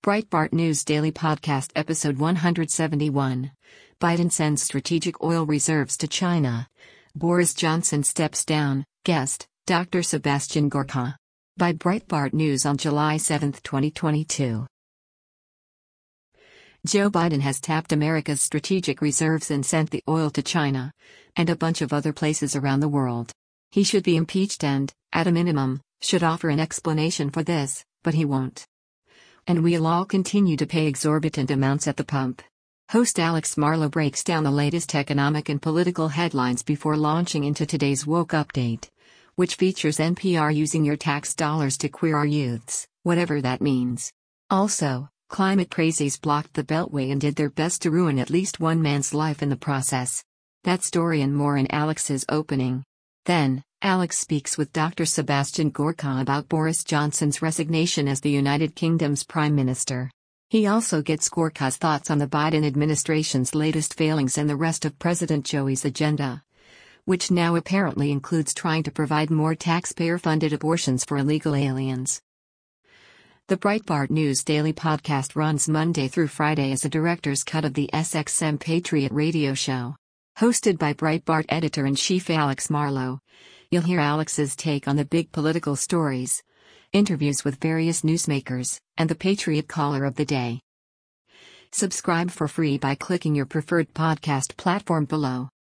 Breitbart News Daily Podcast Episode 171. Biden sends strategic oil reserves to China. Boris Johnson steps down. Guest, Dr. Sebastian Gorka. By Breitbart News on July 7, 2022. Joe Biden has tapped America's strategic reserves and sent the oil to China and a bunch of other places around the world. He should be impeached and, at a minimum, should offer an explanation for this, but he won't. And we'll all continue to pay exorbitant amounts at the pump. Host Alex Marlow breaks down the latest economic and political headlines before launching into today's Woke Update, which features NPR using your tax dollars to queer our youths, whatever that means. Also, climate crazies blocked the Beltway and did their best to ruin at least one man's life in the process. That story and more in Alex's opening. Then, Alex speaks with Dr. Sebastian Gorka about Boris Johnson's resignation as the United Kingdom's Prime Minister. He also gets Gorka's thoughts on the Biden administration's latest failings and the rest of President Joey's agenda, which now apparently includes trying to provide more taxpayer-funded abortions for illegal aliens. The Breitbart News Daily Podcast runs Monday through Friday as a director's cut of the SXM Patriot radio show. Hosted by Breitbart editor-in-chief Alex Marlow, you'll hear Alex's take on the big political stories, interviews with various newsmakers, and the Patriot Caller of the Day. Subscribe for free by clicking your preferred podcast platform below.